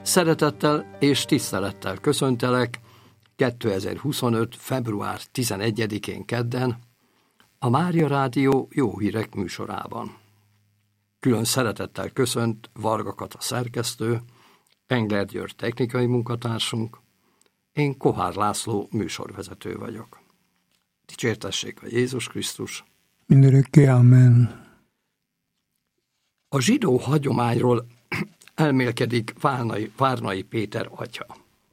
Szeretettel és tisztelettel köszöntelek 2025. február 11-én kedden a Mária Rádió Jó Hírek műsorában. Külön szeretettel köszönt Varga Kata szerkesztő, Engler György technikai munkatársunk, én Kohár László műsorvezető vagyok. Dicsértessék a Jézus Krisztus! Mindörökké, amen. A zsidó hagyományról elmélkedik Várnai Péter atya.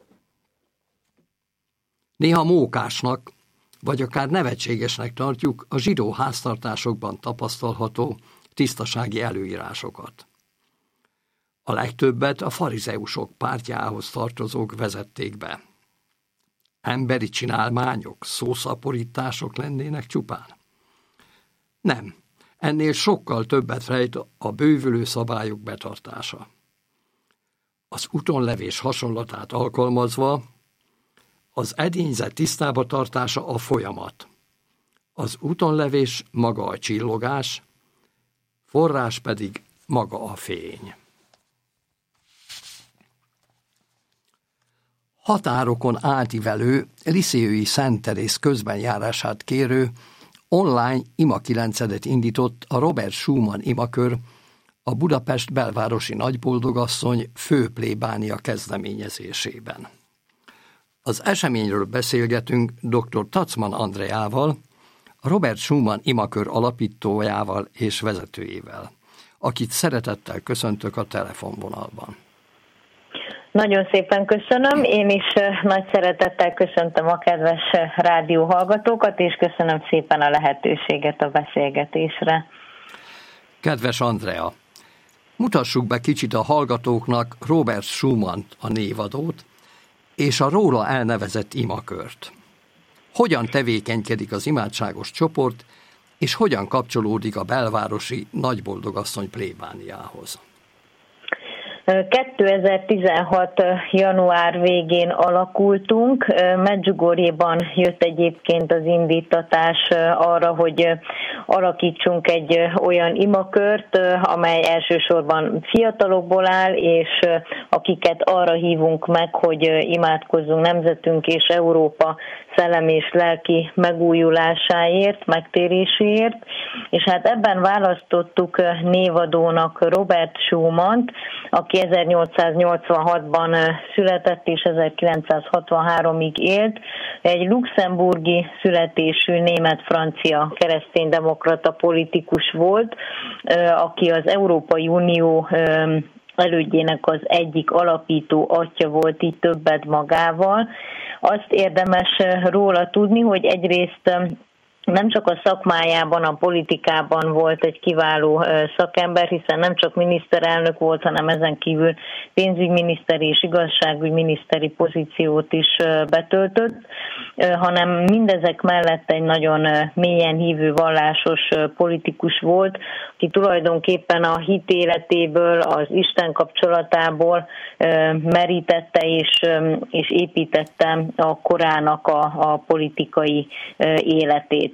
Néha mókásnak, vagy akár nevetségesnek tartjuk a zsidó háztartásokban tapasztalható tisztasági előírásokat. A legtöbbet a farizeusok pártjához tartozók vezették be. Emberi csinálmányok, szószaporítások lennének csupán? Nem, ennél sokkal többet rejt a bővülő szabályok betartása. Az utonlevés hasonlatát alkalmazva, az edényzet tisztába tartása a folyamat. Az utonlevés maga a csillogás, forrás pedig maga a fény. Határokon átívelő Liszéői Szent Teréz közbenjárását kérő online imakilencedet indított a Robert Schumann imakör, a Budapest belvárosi nagyboldogasszony főplébánia kezdeményezésében. Az eseményről beszélgetünk dr. Tacman Andreával, a Robert Schumann imakör alapítójával és vezetőjével, akit szeretettel köszöntök a telefonvonalban. Nagyon szépen köszönöm, én is nagy szeretettel köszöntöm a kedves rádióhallgatókat, és köszönöm szépen a lehetőséget a beszélgetésre. Kedves Andrea, mutassuk be kicsit a hallgatóknak Robert Schumannt, a névadót, és a róla elnevezett imakört. Hogyan tevékenykedik az imádságos csoport, és hogyan kapcsolódik a belvárosi nagyboldogasszony plébániához? 2016. január végén alakultunk. Medjugorjeban jött egyébként az indítatás arra, hogy alakítsunk egy olyan imakört, amely elsősorban fiatalokból áll, és akiket arra hívunk meg, hogy imádkozzunk nemzetünk és Európa szellemi és lelki megújulásáért, megtéréséért, és hát ebben választottuk névadónak Robert Schumannt, aki 1886-ban született és 1963-ig élt. Egy luxemburgi születésű német-francia kereszténydemokrata politikus volt, aki az Európai Unió elődjének az egyik alapító atya volt, így többet magával. Azt érdemes róla tudni, hogy egyrészt nem csak a szakmájában, a politikában volt egy kiváló szakember, hiszen nem csak miniszterelnök volt, hanem ezen kívül pénzügyminiszteri és igazságügyminiszteri pozíciót is betöltött, hanem mindezek mellett egy nagyon mélyen hívő vallásos politikus volt, aki tulajdonképpen a hitéletéből, az Isten kapcsolatából merítette és építette a korának a politikai életét.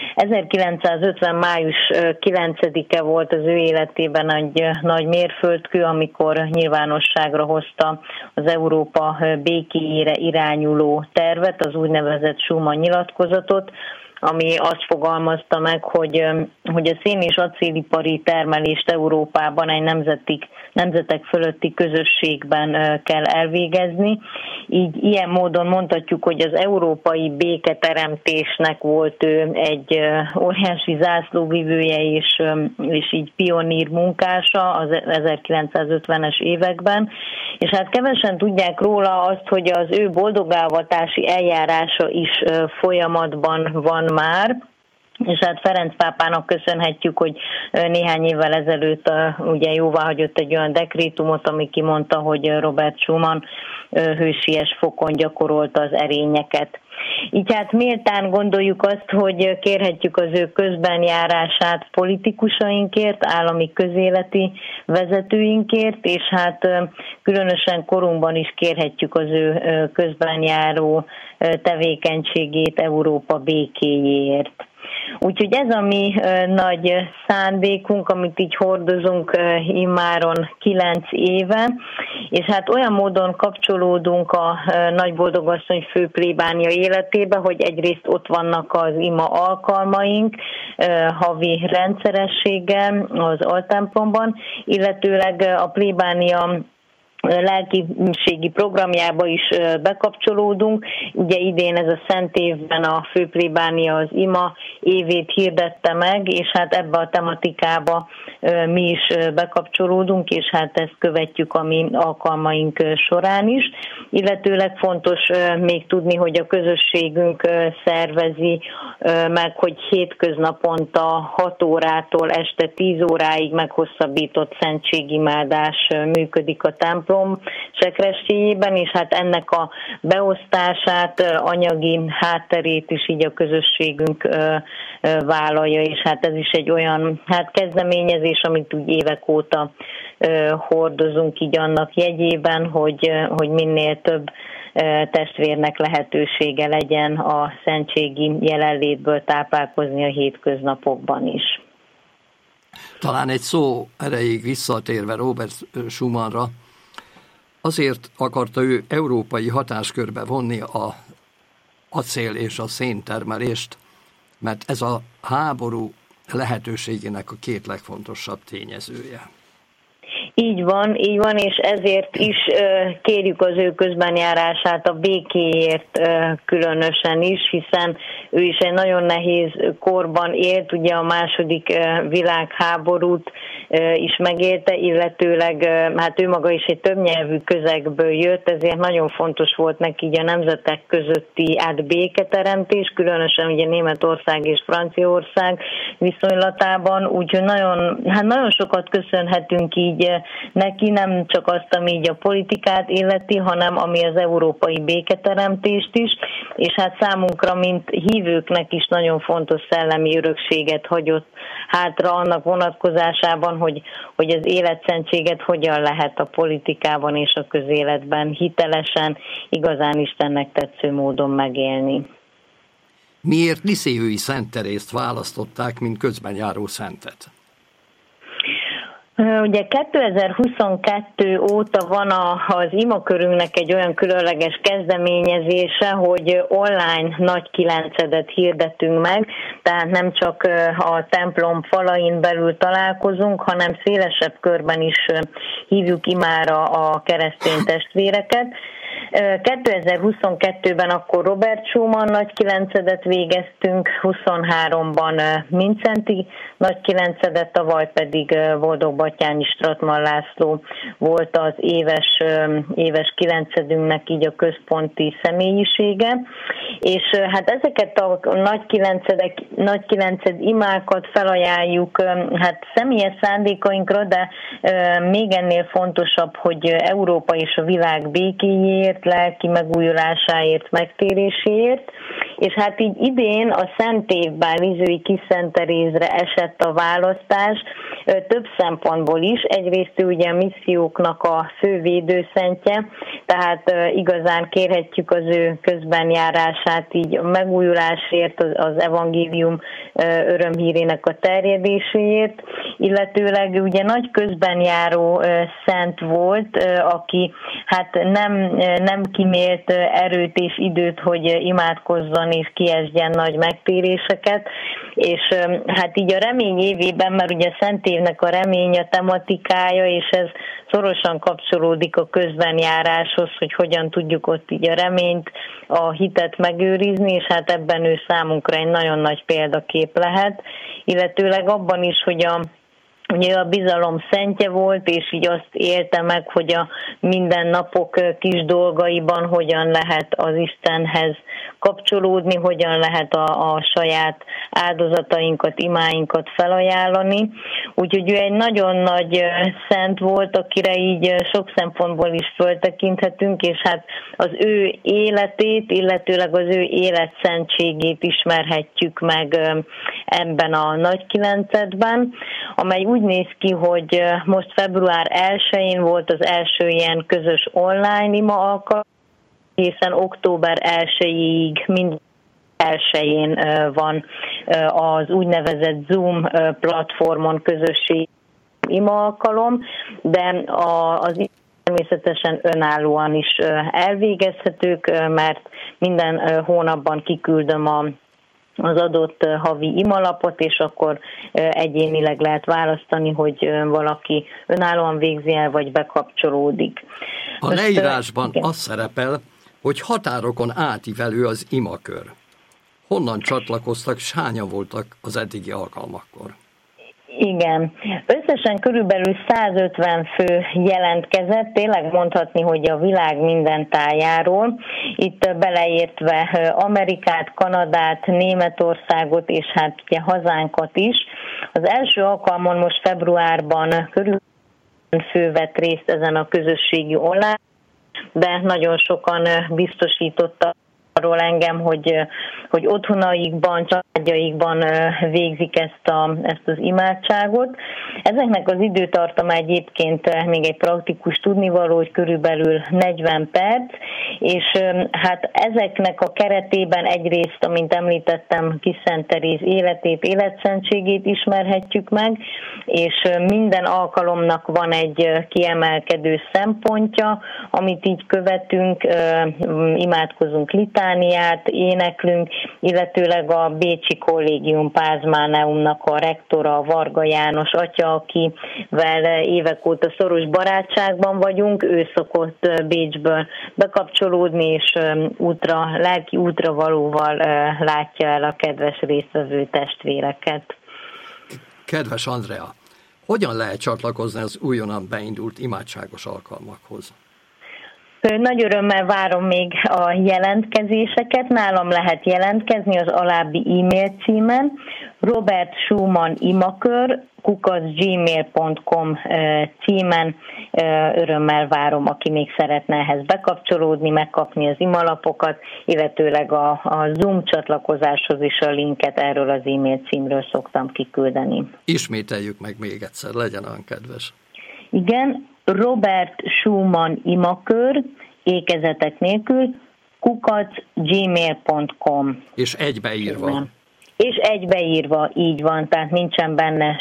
1950. május 9-e volt az ő életében egy nagy mérföldkő, amikor nyilvánosságra hozta az Európa békéjére irányuló tervet, az úgynevezett Schumann nyilatkozatot, ami azt fogalmazta meg, hogy a szén- és acélipari termelést Európában egy nemzetek fölötti közösségben kell elvégezni. Így ilyen módon mondhatjuk, hogy az európai béketeremtésnek volt ő egy óriási zászlóvivője és így pionír munkása az 1950-es években. És hát kevesen tudják róla azt, hogy az ő boldogálvatási eljárása is folyamatban van már, és hát Ferenc pápának köszönhetjük, hogy néhány évvel ezelőtt ugye jóváhagyott egy olyan dekrétumot, ami kimondta, hogy Robert Schumann hősies fokon gyakorolta az erényeket. Így hát méltán gondoljuk azt, hogy kérhetjük az ő közbenjárását politikusainkért, állami közéleti vezetőinkért, és hát különösen korunkban is kérhetjük az ő közbenjáró tevékenységét Európa békéjéért. Úgyhogy ez a mi nagy szándékunk, amit így hordozunk immáron 9 éve, és hát olyan módon kapcsolódunk a Nagyboldogasszony főplébánia életébe, hogy egyrészt ott vannak az ima alkalmaink havi rendszerességgel az altemplomban, illetőleg a plébánia lelkiségi programjába is bekapcsolódunk. Ugye idén ez a Szent évben a főplébánia az ima évét hirdette meg, és hát ebbe a tematikába mi is bekapcsolódunk, és hát ezt követjük a mi alkalmaink során is. Illetőleg fontos még tudni, hogy a közösségünk szervezi meg, hogy hétköznaponta 6 órától este 10 óráig meghosszabbított szentségimádás működik a templom sekrestélyében, és hát ennek a beosztását, anyagi hátterét is így a közösségünk vállalja, és hát ez is egy olyan kezdeményezés, amit úgy évek óta hordozunk így annak jegyében, hogy minél több testvérnek lehetősége legyen a szentségi jelenlétből táplálkozni a hétköznapokban is. Talán egy szó erejéig visszatérve Robert Schumannra, azért akarta ő európai hatáskörbe vonni a acél és a széntermelést, mert ez a háború lehetőségének a 2 legfontosabb tényezője. Így van, és ezért is kérjük az ő közbenjárását a békéért különösen is, hiszen ő is egy nagyon nehéz korban élt, ugye a második világháborút is megélte, illetőleg hát ő maga is egy többnyelvű közegből jött, ezért nagyon fontos volt neki így a nemzetek közötti béketeremtés, különösen ugye Németország és Franciaország viszonylatában, úgyhogy nagyon sokat köszönhetünk így neki, nem csak azt, ami így a politikát illeti, hanem ami az európai béketeremtést is, és hát számunkra, mint hívőknek is nagyon fontos szellemi örökséget hagyott hátra annak vonatkozásában, hogy az életszentséget hogyan lehet a politikában és a közéletben hitelesen, igazán Istennek tetsző módon megélni. Miért Lisieux-i Szent Terészt választották, mint közbenjáró szentet? Ugye 2022 óta van az imakörünknek egy olyan különleges kezdeményezése, hogy online nagy kilencedet hirdetünk meg, tehát nem csak a templom falain belül találkozunk, hanem szélesebb körben is hívjuk imára a keresztény testvéreket. 2022-ben akkor Robert Schumann nagy kilencedet végeztünk, 23-ban Mincenti nagy kilencedet, tavaly pedig Boldog Batthyány Stratman László volt az éves kilencedünknek így a központi személyisége. És hát ezeket a nagy kilenced imákat felajánljuk hát személyes szándékainkra, de még ennél fontosabb, hogy Európa és a világ békéjéért, lelki megújulásáért, megtéréséért, és hát így idén a Szent évben Lisieux-i Kis Szent Terézre esett a választás, több szempontból is. Egyrészt ő ugye a misszióknak a fő védőszentje, tehát igazán kérhetjük az ő közbenjárását így a megújulásért, az evangélium örömhírének a terjedéséért, illetőleg ugye nagy közbenjáró szent volt, aki hát nem kimélt erőt és időt, hogy imádkozzon és kiesdjen nagy megtéréseket, és hát így a remény évében, mert ugye a Szent évnek a remény a tematikája, és ez szorosan kapcsolódik a közbenjáráshoz, hogy hogyan tudjuk ott így a reményt, a hitet megőrizni, és hát ebben ő számunkra egy nagyon nagy példakép lehet, illetőleg abban is, hogy ugye a bizalom szentje volt, és így azt élte meg, hogy a mindennapok kis dolgaiban hogyan lehet az Istenhez kapcsolódni, hogyan lehet a saját áldozatainkat, imáinkat felajánlani. Úgyhogy ő egy nagyon nagy szent volt, akire így sok szempontból is föltekinthetünk, és hát az ő életét, illetőleg az ő életszentségét ismerhetjük meg ebben a nagy kilencedben, amely úgy néz ki, hogy most február 1-én volt az első ilyen közös online ima alkalom, hiszen október 1-ig mind 1-én van az úgynevezett Zoom platformon közösségi ima alkalom, de az természetesen önállóan is elvégezhetők, mert minden hónapban kiküldöm az adott havi imalapot, és akkor egyénileg lehet választani, hogy valaki önállóan végzi el, vagy bekapcsolódik. A leírásban az szerepel, hogy határokon átívelő az imakör. Honnan csatlakoztak, s hányan voltak az eddigi alkalmakkor? Igen. Összesen körülbelül 150 fő jelentkezett, tényleg mondhatni, hogy a világ minden tájáról. Itt beleértve Amerikát, Kanadát, Németországot és hát ugye hazánkat is. Az első alkalmon most februárban körülbelül fő vett részt ezen a közösségi online, de nagyon sokan biztosítottak arról engem, hogy otthonaikban, családjaikban végzik ezt az imádságot. Ezeknek az időtartama egyébként még egy praktikus tudnivaló, hogy körülbelül 40 perc, és hát ezeknek a keretében egyrészt, amint említettem, Kis Szent Teréz életét, életszentségét ismerhetjük meg, és minden alkalomnak van egy kiemelkedő szempontja, amit így követünk, imádkozunk litániát, éneklünk, illetőleg a Bécsi Kollégium Pázmáneumnak a rektora, Varga János atya, akivel évek óta szoros barátságban vagyunk, ő szokott Bécsből bekapcsolódni, és lelki útravalóval látja el a kedves résztvevő testvéreket. Kedves Andrea, hogyan lehet csatlakozni az újonnan beindult imádságos alkalmakhoz? Nagy örömmel várom még a jelentkezéseket. Nálam lehet jelentkezni az alábbi e-mail címen, robertschumann.imakör@gmail.com címen. Örömmel várom, aki még szeretne ehhez bekapcsolódni, megkapni az imalapokat, illetőleg a Zoom csatlakozáshoz is a linket erről az e-mail címről szoktam kiküldeni. Ismételjük meg még egyszer, legyen olyan kedves. Igen, Robert Schumann imakör, ékezetek nélkül, @gmail.com. És egybeírva. És egybeírva, így van, tehát nincsen benne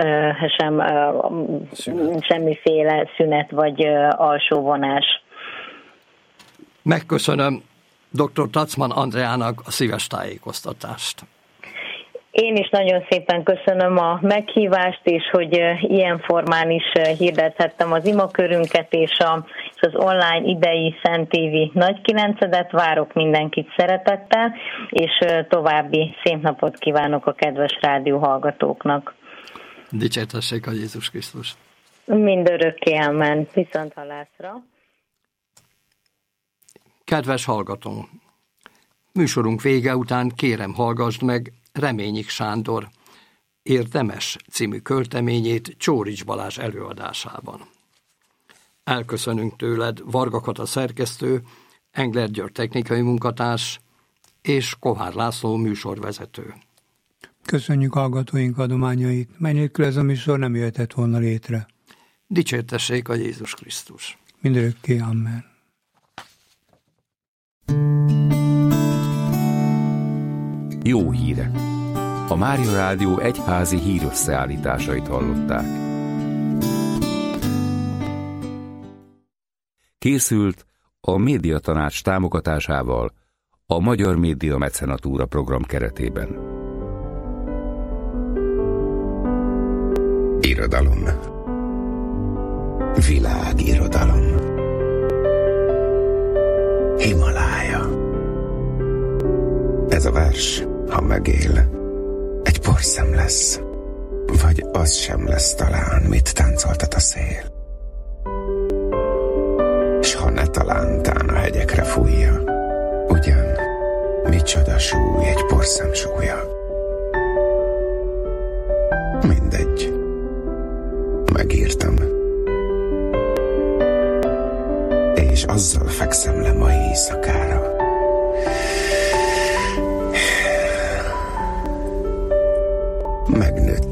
semmiféle szünet vagy alsóvonás. Megköszönöm dr. Tacman Andreának a szíves tájékoztatást. Én is nagyon szépen köszönöm a meghívást, és hogy ilyen formán is hirdethettem az imakörünket, és az online idei Szentévi Nagykilencedet. Várok mindenkit szeretettel, és további szép napot kívánok a kedves rádióhallgatóknak. Dicsértessék a Jézus Krisztus! Mindörökké amen. Viszonthallásra! Kedves hallgató! Műsorunk vége után kérem hallgassd meg Reményik Sándor Érdemes című költeményét Csórics Balázs előadásában. Elköszönünk tőled Varga Kata szerkesztő, Engler György technikai munkatárs és Kohár László műsorvezető. Köszönjük hallgatóink adományait, mely nélkül ez a műsor nem jöhetett volna létre. Dicsértessék a Jézus Krisztus! Mindörökké amen. Jó hírek! A Mária Rádió egyházi hírösszeállításait hallották. Készült a Médiatanács támogatásával a Magyar Média Mecenatúra program keretében. Irodalom. Világirodalom. Himalája. Ez a vers, ha megél, egy porszem lesz, vagy az sem lesz talán, mit táncoltat a szél. S ha ne talántán a hegyekre fújja, ugyan micsoda súly egy porszem súlya. Mindegy, megírtam, és azzal fekszem le mai éjszakára. Megnőtt